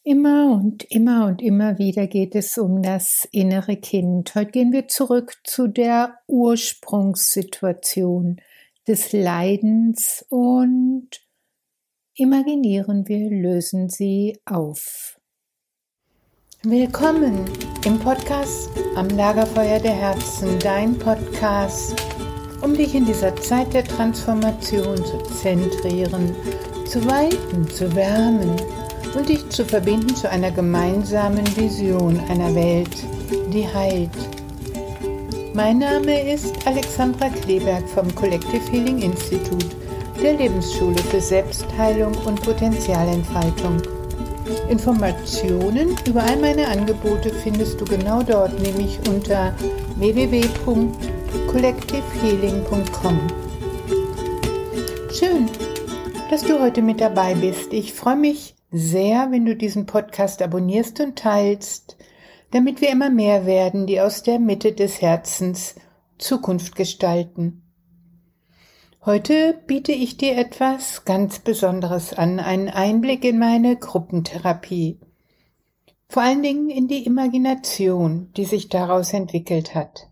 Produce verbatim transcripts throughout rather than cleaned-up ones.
Immer und immer und immer wieder geht es um das innere Kind. Heute gehen wir zurück zu der Ursprungssituation des Leidens und imaginieren wir, lösen sie auf. Willkommen im Podcast Am Lagerfeuer der Herzen, dein Podcast, um dich in dieser Zeit der Transformation zu zentrieren, zu weiten, zu wärmen und dich zu verbinden zu einer gemeinsamen Vision einer Welt, die heilt. Mein Name ist Alexandra Kleberg vom Collective Healing Institute, der Lebensschule für Selbstheilung und Potenzialentfaltung. Informationen über all meine Angebote findest du genau dort, nämlich unter w w w punkt collective healing punkt com. Schön, dass du heute mit dabei bist. Ich freue mich sehr, wenn du diesen Podcast abonnierst und teilst, damit wir immer mehr werden, die aus der Mitte des Herzens Zukunft gestalten. Heute biete ich dir etwas ganz Besonderes an, einen Einblick in meine Gruppentherapie. Vor allen Dingen in die Imagination, die sich daraus entwickelt hat.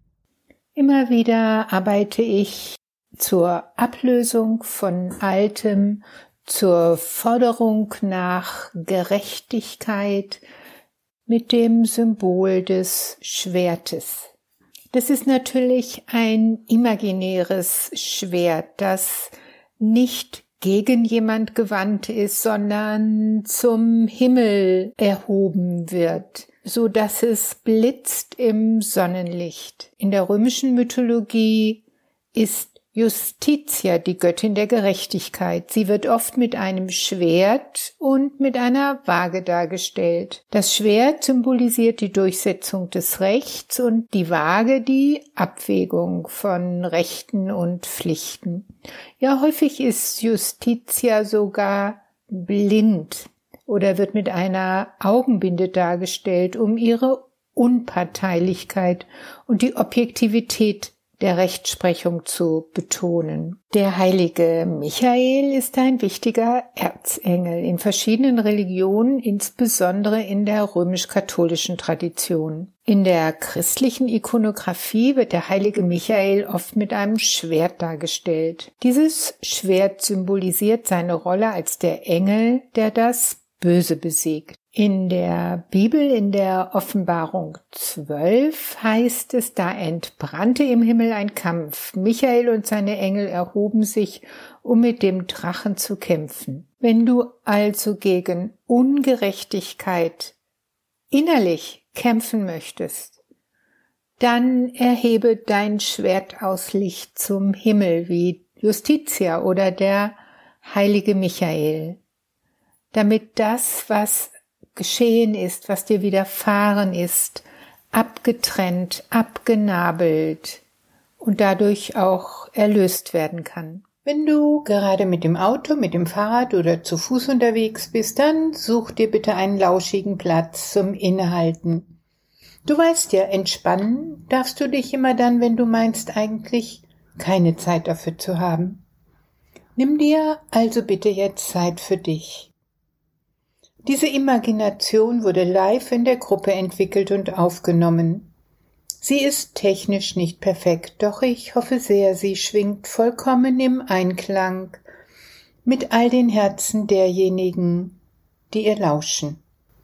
Immer wieder arbeite ich zur Ablösung von Altem, zur Forderung nach Gerechtigkeit mit dem Symbol des Schwertes. Das ist natürlich ein imaginäres Schwert, das nicht gegen jemand gewandt ist, sondern zum Himmel erhoben wird, so dass es blitzt im Sonnenlicht. In der römischen Mythologie ist Justitia, die Göttin der Gerechtigkeit. Sie wird oft mit einem Schwert und mit einer Waage dargestellt. Das Schwert symbolisiert die Durchsetzung des Rechts und die Waage die Abwägung von Rechten und Pflichten. Ja, häufig ist Justitia sogar blind oder wird mit einer Augenbinde dargestellt, um ihre Unparteilichkeit und die Objektivität der Rechtsprechung zu betonen. Der heilige Michael ist ein wichtiger Erzengel in verschiedenen Religionen, insbesondere in der römisch-katholischen Tradition. In der christlichen Ikonographie wird der heilige Michael oft mit einem Schwert dargestellt. Dieses Schwert symbolisiert seine Rolle als der Engel, der das Böse besiegt. In der Bibel, in der Offenbarung zwölf, heißt es, da entbrannte im Himmel ein Kampf. Michael und seine Engel erhoben sich, um mit dem Drachen zu kämpfen. Wenn du also gegen Ungerechtigkeit innerlich kämpfen möchtest, dann erhebe dein Schwert aus Licht zum Himmel wie Justitia oder der heilige Michael, damit das, was geschehen ist, was dir widerfahren ist, abgetrennt, abgenabelt und dadurch auch erlöst werden kann. Wenn du gerade mit dem Auto, mit dem Fahrrad oder zu Fuß unterwegs bist, dann such dir bitte einen lauschigen Platz zum Innehalten. Du weißt ja, entspannen darfst du dich immer dann, wenn du meinst, eigentlich keine Zeit dafür zu haben. Nimm dir also bitte jetzt Zeit für dich. Diese Imagination wurde live in der Gruppe entwickelt und aufgenommen. Sie ist technisch nicht perfekt, doch ich hoffe sehr, sie schwingt vollkommen im Einklang mit all den Herzen derjenigen, die ihr lauschen.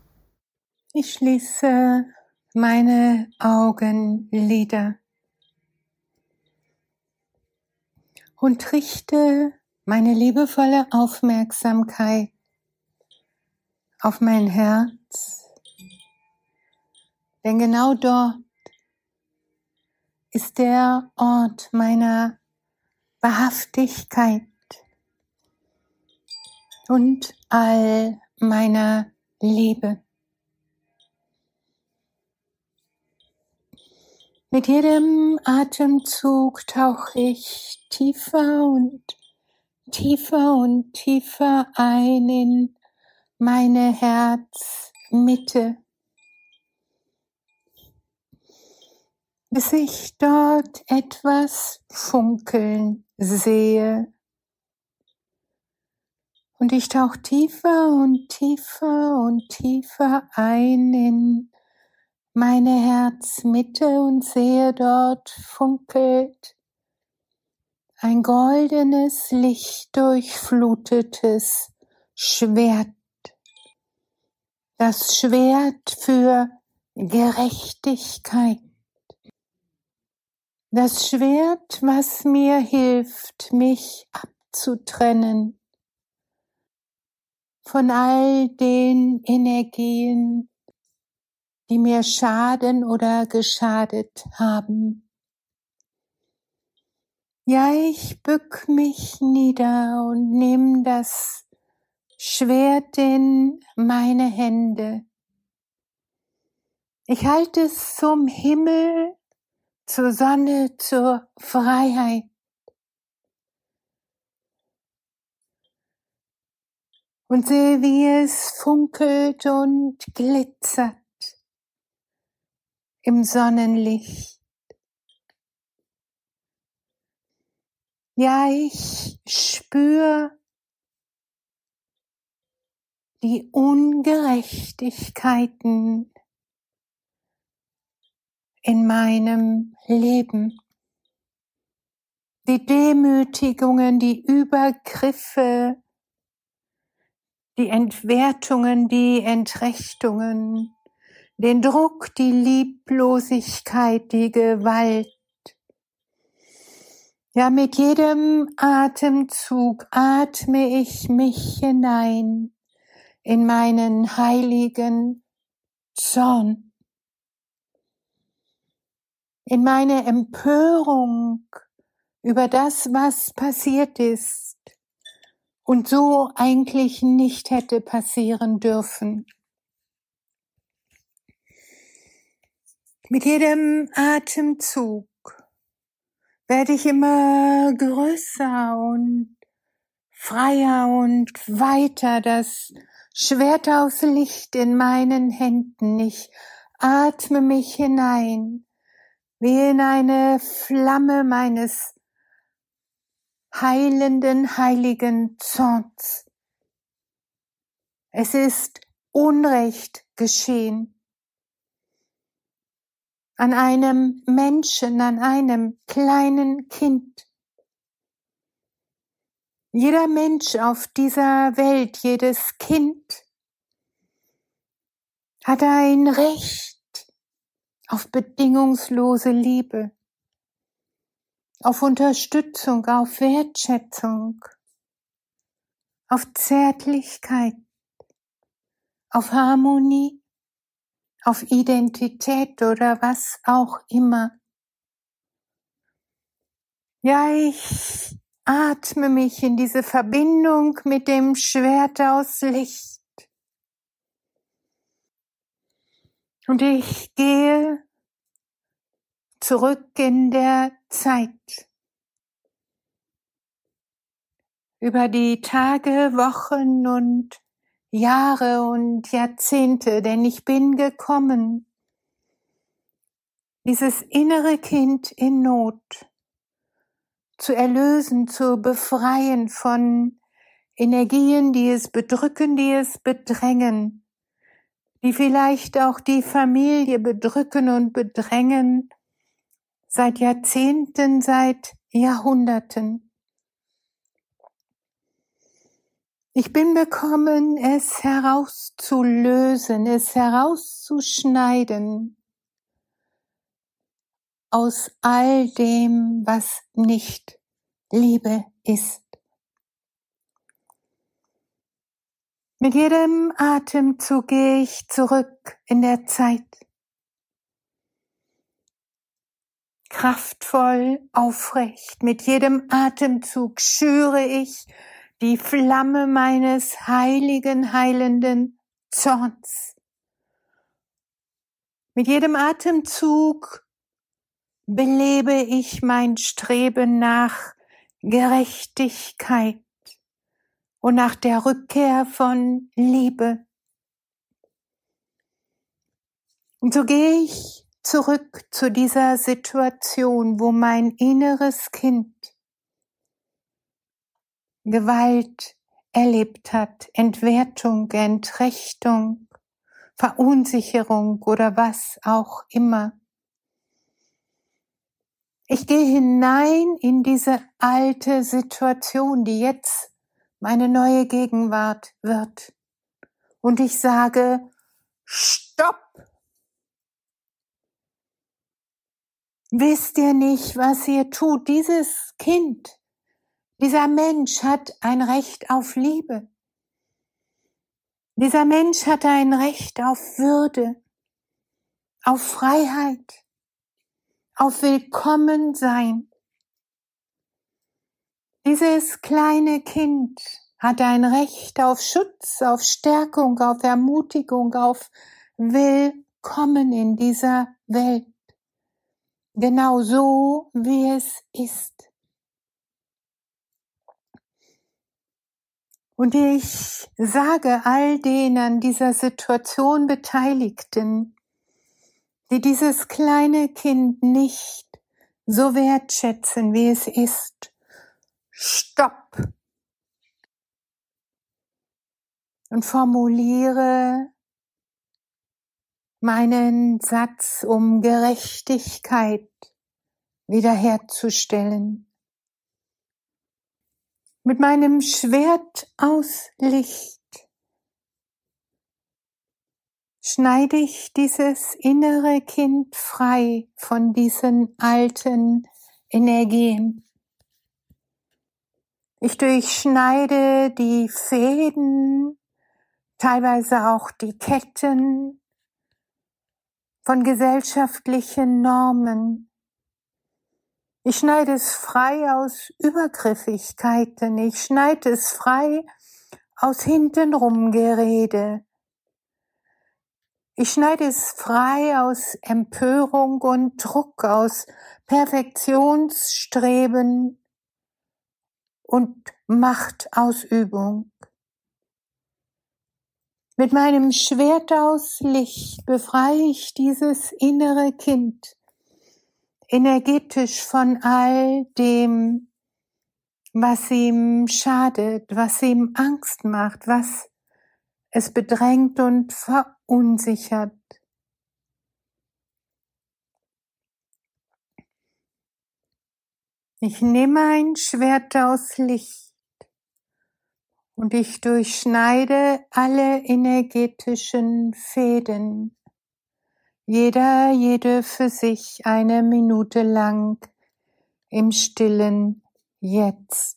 Ich schließe meine Augenlider und richte meine liebevolle Aufmerksamkeit auf mein Herz, denn genau dort ist der Ort meiner Wahrhaftigkeit und all meiner Liebe. Mit jedem Atemzug tauche ich tiefer und tiefer und tiefer ein in meine Herzmitte, bis ich dort etwas funkeln sehe Und ich tauche tiefer und tiefer und tiefer ein in meine Herzmitte und sehe, dort funkelt ein goldenes, lichtdurchflutetes Schwert. Das Schwert für Gerechtigkeit. Das Schwert, was mir hilft, mich abzutrennen von all den Energien, die mir schaden oder geschadet haben. Ja, ich bück mich nieder und nimm das Schwert in meine Hände. Ich halte es zum Himmel, zur Sonne, zur Freiheit. Und sehe, wie es funkelt und glitzert im Sonnenlicht. Ja, ich spüre die Ungerechtigkeiten in meinem Leben. Die Demütigungen, die Übergriffe, die Entwertungen, die Entrechtungen, den Druck, die Lieblosigkeit, die Gewalt. Ja, mit jedem Atemzug atme ich mich hinein in meinen heiligen Zorn, in meine Empörung über das, was passiert ist und so eigentlich nicht hätte passieren dürfen. Mit jedem Atemzug werde ich immer größer und freier und weiter, das Schwert aus Licht in meinen Händen. Ich atme mich hinein, wie in eine Flamme meines heilenden, heiligen Zorns. Es ist Unrecht geschehen. An einem Menschen, an einem kleinen Kind. Jeder Mensch auf dieser Welt, jedes Kind hat ein Recht auf bedingungslose Liebe, auf Unterstützung, auf Wertschätzung, auf Zärtlichkeit, auf Harmonie, auf Identität oder was auch immer. Ja, ich atme mich in diese Verbindung mit dem Schwert aus Licht. Und ich gehe zurück in der Zeit. Über die Tage, Wochen und Jahre und Jahrzehnte, denn ich bin gekommen, dieses innere Kind in Not zu erlösen, zu befreien von Energien, die es bedrücken, die es bedrängen, die vielleicht auch die Familie bedrücken und bedrängen, seit Jahrzehnten, seit Jahrhunderten. Ich bin gekommen, es herauszulösen, es herauszuschneiden aus all dem, was nicht Liebe ist. Mit jedem Atemzug gehe ich zurück in der Zeit. Kraftvoll, aufrecht. Mit jedem Atemzug schüre ich die Flamme meines heiligen, heilenden Zorns. Mit jedem Atemzug belebe ich mein Streben nach Gerechtigkeit und nach der Rückkehr von Liebe. Und so gehe ich zurück zu dieser Situation, wo mein inneres Kind Gewalt erlebt hat, Entwertung, Entrechtung, Verunsicherung oder was auch immer. Ich gehe hinein in diese alte Situation, die jetzt meine neue Gegenwart wird. Und ich sage, stopp! Wisst ihr nicht, was ihr tut? Dieses Kind, dieser Mensch hat ein Recht auf Liebe. Dieser Mensch hat ein Recht auf Würde, auf Freiheit, auf Willkommensein. Dieses kleine Kind hat ein Recht auf Schutz, auf Stärkung, auf Ermutigung, auf Willkommen in dieser Welt. Genau so, wie es ist. Und ich sage all den an dieser Situation Beteiligten, die dieses kleine Kind nicht so wertschätzen, wie es ist, stopp! Und formuliere meinen Satz, um Gerechtigkeit wiederherzustellen. Mit meinem Schwert aus Licht schneide ich dieses innere Kind frei von diesen alten Energien. Ich durchschneide die Fäden, teilweise auch die Ketten von gesellschaftlichen Normen. Ich schneide es frei aus Übergriffigkeiten. Ich schneide es frei aus hintenrum Gerede. Ich schneide es frei aus Empörung und Druck, aus Perfektionsstreben und Machtausübung. Mit meinem Schwert aus Licht befreie ich dieses innere Kind energetisch von all dem, was ihm schadet, was ihm Angst macht, was es bedrängt und verunsichert. Ich nehme ein Schwert aus Licht und ich durchschneide alle energetischen Fäden, jeder, jede für sich eine Minute lang im Stillen jetzt.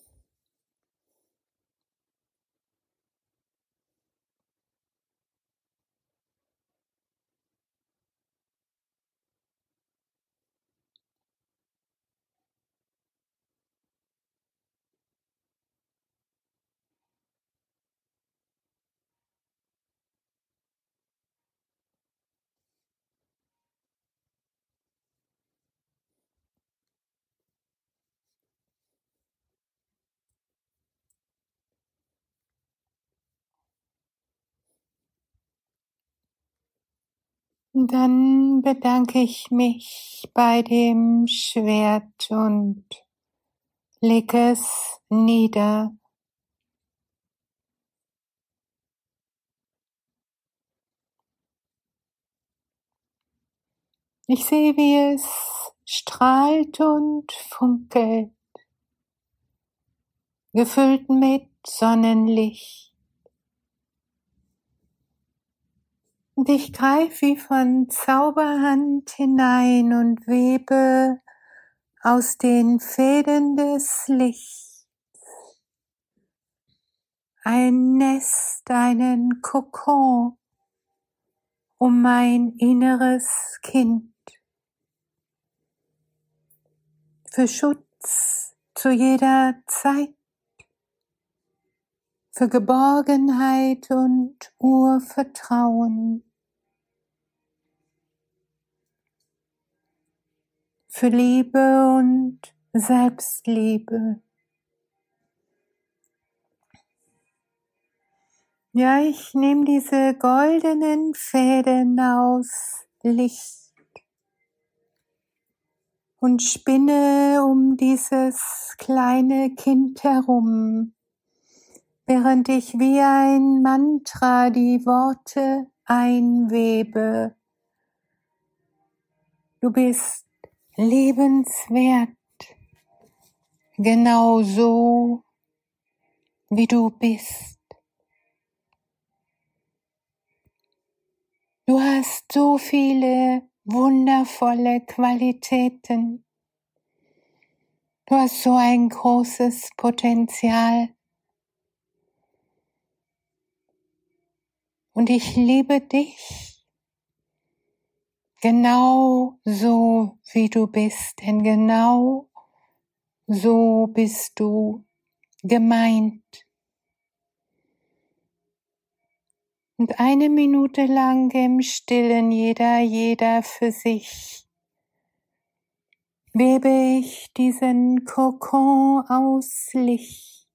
Dann bedanke ich mich bei dem Schwert und lege es nieder. Ich sehe, wie es strahlt und funkelt, gefüllt mit Sonnenlicht. Und ich greife wie von Zauberhand hinein und webe aus den Fäden des Lichts ein Nest, einen Kokon um mein inneres Kind. Für Schutz zu jeder Zeit, für Geborgenheit und Urvertrauen, für Liebe und Selbstliebe. Ja, ich nehme diese goldenen Fäden aus Licht und spinne um dieses kleine Kind herum während ich wie ein Mantra die Worte einwebe. Du bist lebenswert, genau so, wie du bist. Du hast so viele wundervolle Qualitäten. Du hast so ein großes Potenzial. Und ich liebe dich genau so, wie du bist. Denn genau so bist du gemeint. Und eine Minute lang im Stillen, jeder, jeder für sich, webe ich diesen Kokon aus Licht,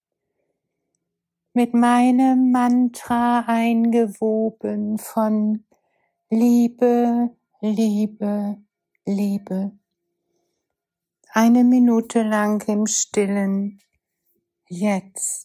mit meinem Mantra eingewoben von Liebe, Liebe, Liebe. Eine Minute lang im Stillen, jetzt.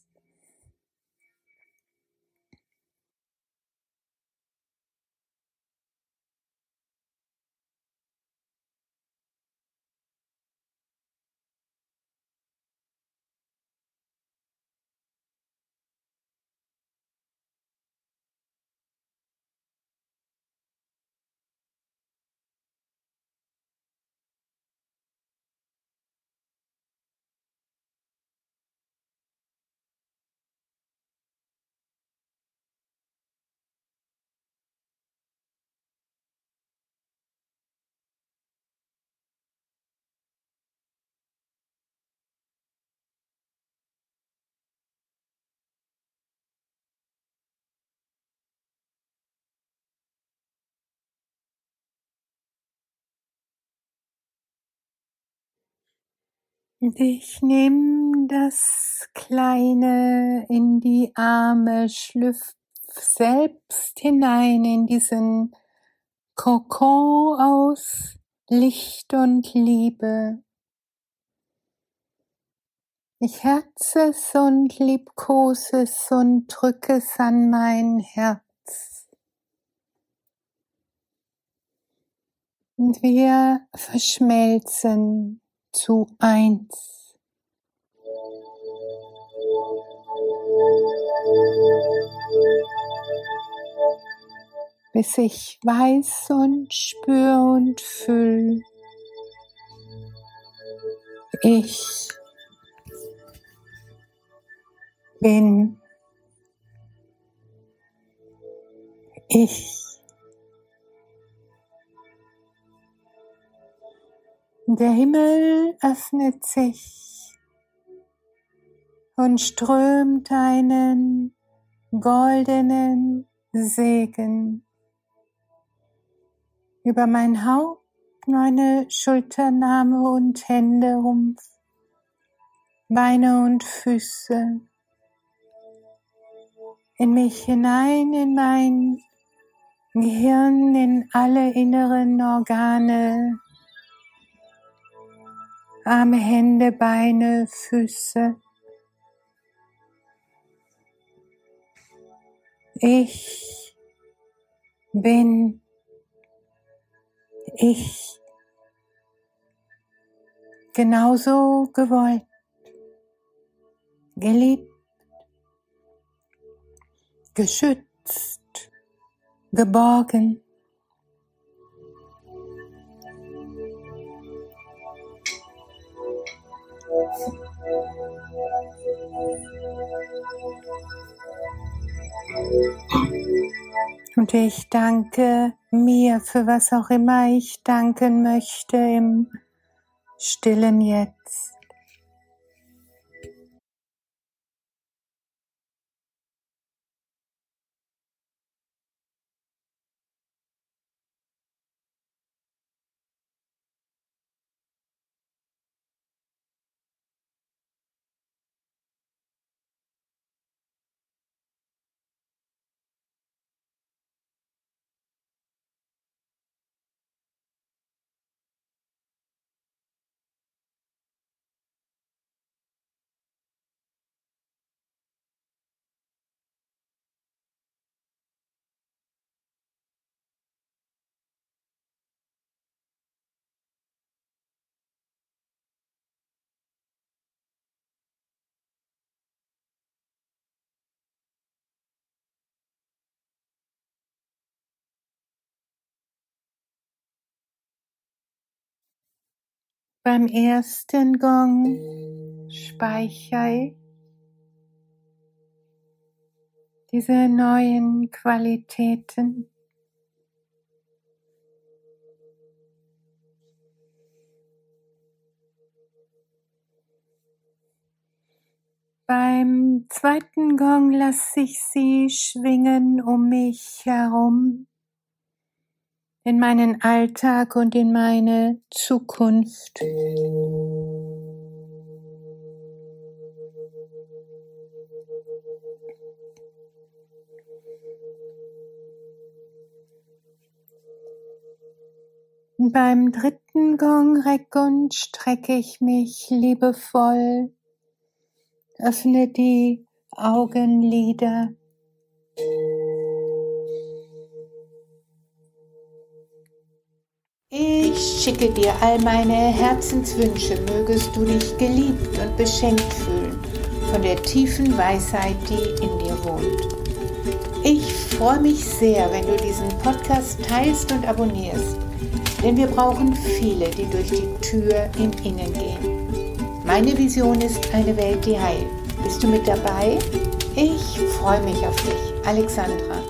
Und ich nehme das Kleine in die Arme, schlüpf selbst hinein in diesen Kokon aus Licht und Liebe. Ich herze es und liebkose es und drücke es an mein Herz. Und wir verschmelzen zu eins. Bis ich weiß und spür und fühl, ich bin ich. Der Himmel öffnet sich und strömt einen goldenen Segen über mein Haupt, meine Schulternarme und Hände, Rumpf, Beine und Füße, in mich hinein, in mein Gehirn, in alle inneren Organe, Arme, Hände, Beine, Füße. Ich bin ich, genauso gewollt, geliebt, geschützt, geborgen. Und ich danke mir für was auch immer ich danken möchte im Stillen jetzt. Beim ersten Gong speichere ich diese neuen Qualitäten. Beim zweiten Gong lasse ich sie schwingen um mich herum, in meinen Alltag und in meine Zukunft. Und beim dritten Gong reck und strecke ich mich liebevoll, öffne die Augenlider. Ich schicke dir all meine Herzenswünsche, mögest du dich geliebt und beschenkt fühlen von der tiefen Weisheit, die in dir wohnt. Ich freue mich sehr, wenn du diesen Podcast teilst und abonnierst, denn wir brauchen viele, die durch die Tür im Innen gehen. Meine Vision ist eine Welt, die heilt. Bist du mit dabei? Ich freue mich auf dich, Alexandra.